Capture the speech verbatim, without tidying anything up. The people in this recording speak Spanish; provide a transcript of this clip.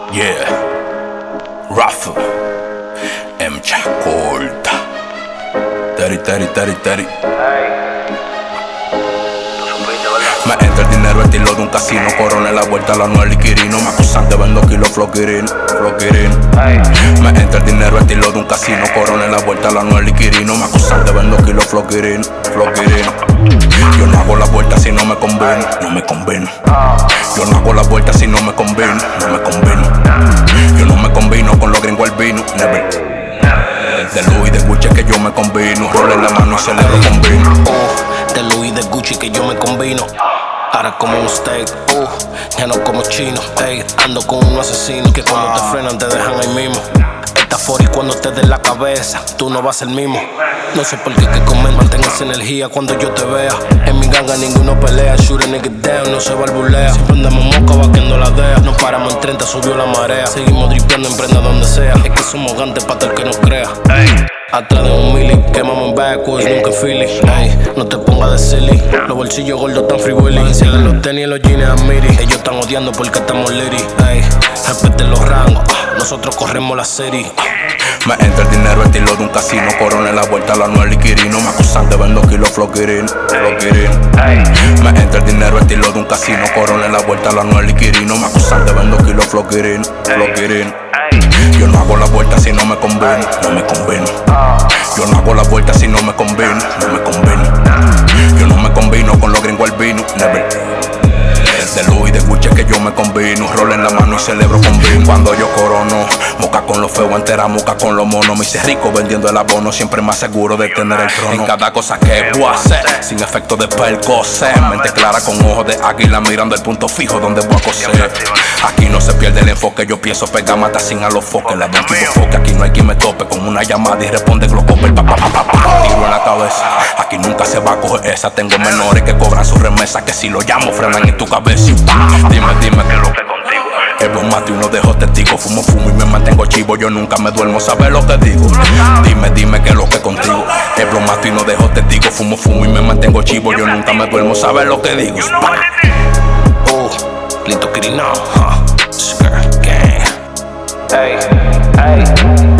Yeah, Rafa, M. Chacolta, Teri, Teri, Teri, Teri. Me entra el dinero, estilo de un casino. Corona en la vuelta, la nueva liquirino. Me acusan de vendo kilos, floquirín, floquirín. Me entra el dinero, estilo de un casino. Corona en la vuelta, la nueva liquirino. Me acusan de vendo kilos, floquirín, floquirín. Yo no hago la vuelta si no me conviene, no me conviene. Yo no hago la vuelta si no me conviene, no me conviene. Yo no me combino con los gringos albino, never. De Louis de Gucci que yo me combino. Rol en la mano y celebro con vino. Uh, de Louis de Gucci que yo me combino. Ahora como un steak, uh, ya no como chino. Ey, ando con un asesino que cuando te frenan te dejan ahí mismo. Esta for y cuando te den la cabeza, tú no vas el mismo. No sé por qué que comer, mantengas energía cuando yo te vea. En mi ganga ninguno pelea, shoot a nigga down, no se balbulea. Siempre andamos moca vaqueando la D E A. Nos paramos en treinta, subió la marea. Seguimos dripeando en prenda donde sea. Es que somos gantes para todo el que nos crea. Atrás de un mili, quemamos en backwards, nunca Philly. Ey, no te pongas de silly. Los bolsillos gordos tan free willy. Siguen los tenis y los jeans a miri. Ellos están odiando porque estamos litty. Ey, respeten los rangos, nosotros corremos la serie. Me entra el dinero, estilo de un casino. Corona en la vuelta, la nueva liquirino. Me acusan de vendo kilos, floquirín, floquirín. Me entra el dinero, estilo de un casino. Corona en la vuelta, la nueva liquirino. Me acusan de vendo kilos, floquirín, floquirín. Yo no hago la vuelta si no me conviene, no me conviene. Yo no hago la vuelta si no me conviene, no me conviene. Yo no me combino con los gringos albino, never. De Louis de Gucci que yo me combino. Rol en la mano y celebro con vino. Cuando yo corono, moca con los feos, entera moca con los monos. Me hice rico vendiendo el abono, siempre más seguro de tener el trono. En cada cosa que voy a hacer, sin efecto de percocé. Mente clara con ojos de águila, mirando el punto fijo donde voy a coser. Aquí no se pierde el enfoque, yo pienso pegar mata sin a los foques. La ven tipo foque, aquí no hay quien me tope. Con una llamada y responde Glocopel, pa pa pa pa pa. Tiro en la cabeza, aquí nunca se va a coger esa. Tengo menores que cobran sus remesas, que si lo llamo frenan en tu cabeza. Dime, dime que lo que contigo. El blon mate y uno dejo testigo. Fumo, fumo y me mantengo chivo. Yo nunca me duermo, ¿sabes lo que digo? Dime, dime que lo que contigo. El blon mate y no dejo testigo. Fumo, fumo y me mantengo chivo. Yo nunca me duermo, ¿sabes lo que digo? Uh, Lito Quirino, huh? Skirt gang. Hey, hey.